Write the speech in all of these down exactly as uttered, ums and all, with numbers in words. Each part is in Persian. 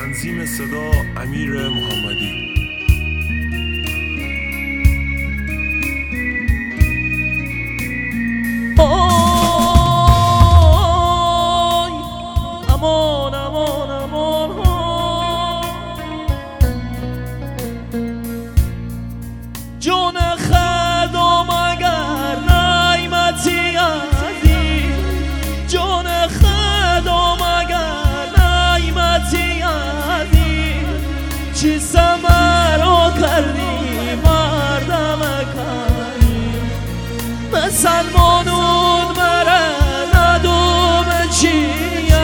تنظیم صدا امیر محمدی. آی امان امان امان جون خدام اگر نعمتی ازی جون خدام اگر نعمتی ازی چی سمرا کردی مردم کردی مسلمانون مره ندوم چیه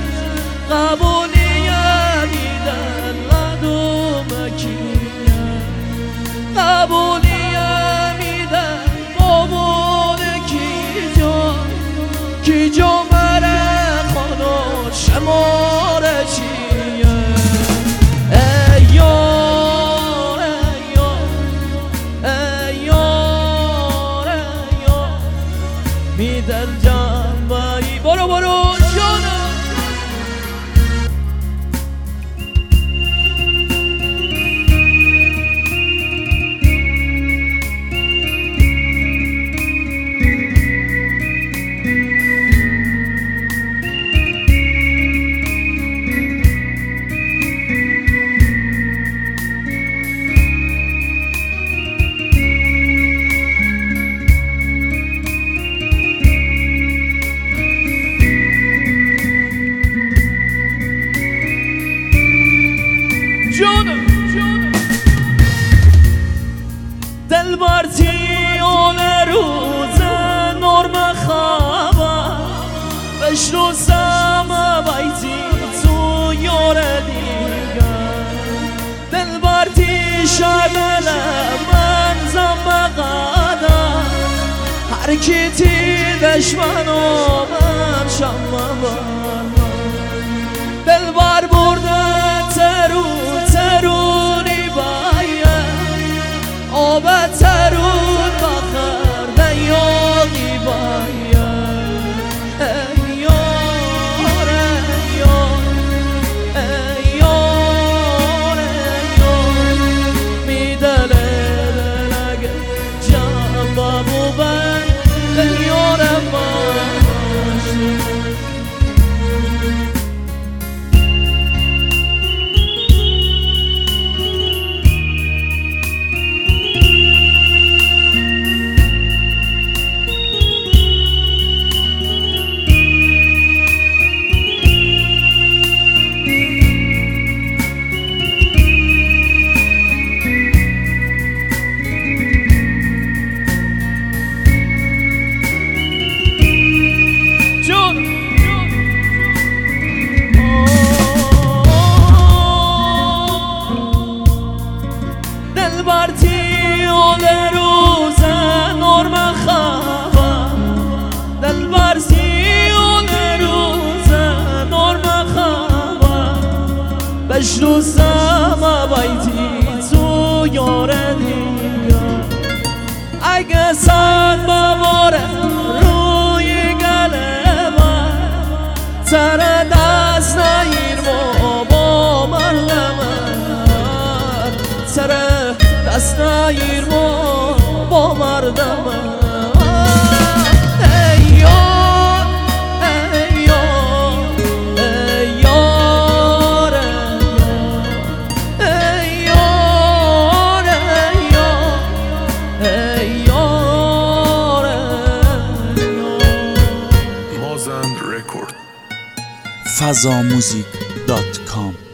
قبولیه میدن ندوم کیه قبولیه میدن بابون کی جو کی جو مره خانو شمار چیه ایار ایار ایار میدن جنبایی برو برو جانم جانم دل برتی اون روز نرم خوابا بشنو سما بایتی تو یار دیگر دل برتی شدل من زمقادا هر کی تی دشمنو من شما دل بر برده ترو ترونی بایه آب ترون بخر دیاغی بایه ایار ایار ایار ایار میدله دلگه جنبه بوبن دیار باشی دل برتی اول روز نرم خوابا دل برتی اول روز نرم خوابا بشنو سما بایتی تو یار دیگر اگه سن بباره روی گله من سر دست نگیر با مردم سر دست نگیر با مردم ایار ایار ایار ایار ایار مازند رکورد فضاموزیک دات کام